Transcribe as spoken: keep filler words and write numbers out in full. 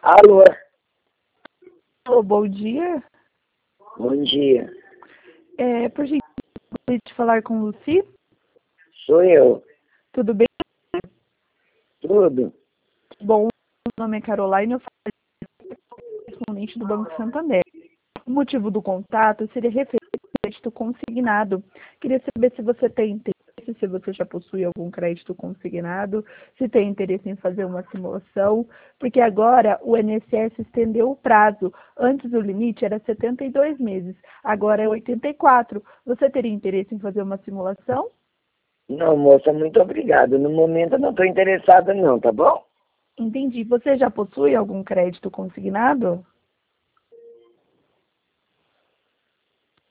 Alô, Alô, bom dia. bom dia. É, por gentileza, gostaria de falar com Luci. Sou eu. Tudo bem? Tudo? Bom, meu nome é Caroline, eu falo correspondente do Banco Santander. O motivo do contato seria referente ao crédito consignado. Queria saber se você tem interesse, se você já possui algum crédito consignado, se tem interesse em fazer uma simulação, porque agora o I N S S estendeu o prazo. Antes o limite era setenta e dois meses, agora é oitenta e quatro. Você teria interesse em fazer uma simulação? Não, moça, muito obrigado. No momento eu não estou interessada não, tá bom? Entendi. Você já possui algum crédito consignado?